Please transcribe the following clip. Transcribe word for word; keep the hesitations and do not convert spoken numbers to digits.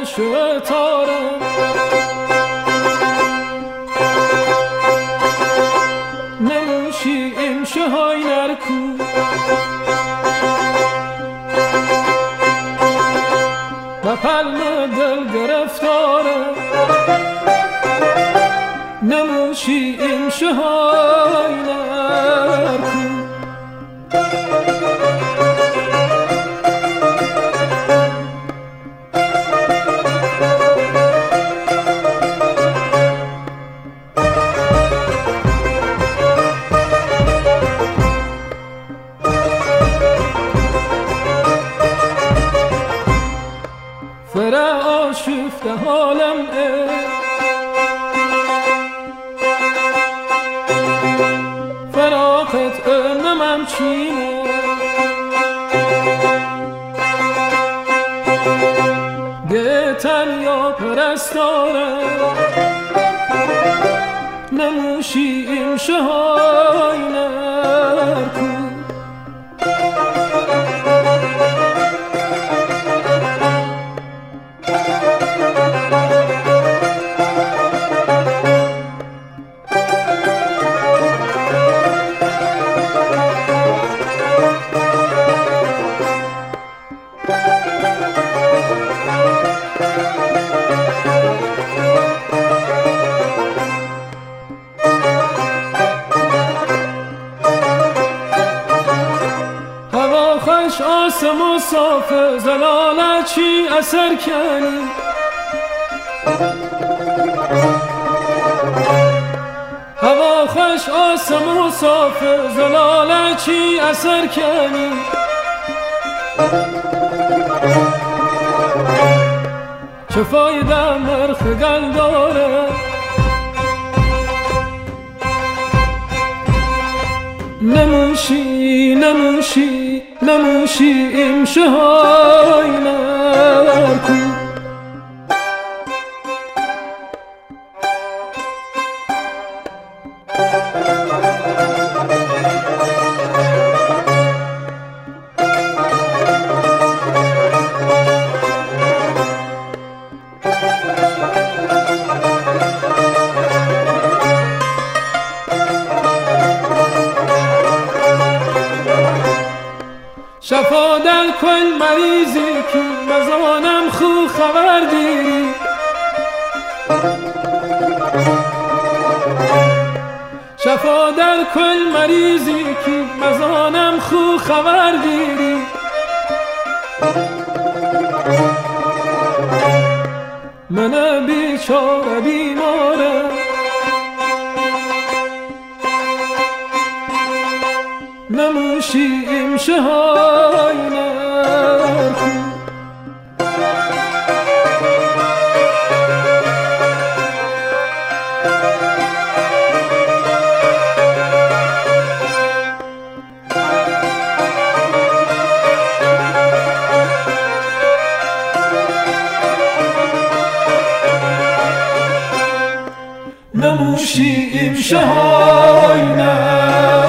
شتارم نموشی امشه های نرکو و پلم دل گرفتارم نموشی امشه های نرکو فرا آشفته حالم ای فراقت önlemem çiğne گتن یا پرستارم نموشی امشه های نرکو خوش آسم و صاف زلالت چی اثر کنی هوا خوش آسم و صاف زلالت چی اثر کنی چه فایده مرخ گل داره نموشی نموشی نموشی امشه های نرکو شفا در کل مریضی که مزانم خو خبر دیری شفا در کل مریضی که مزانم خو خبر دیری من بیچاره بیمارم نموشی امشه های نرکو نموشی امشه های نرکو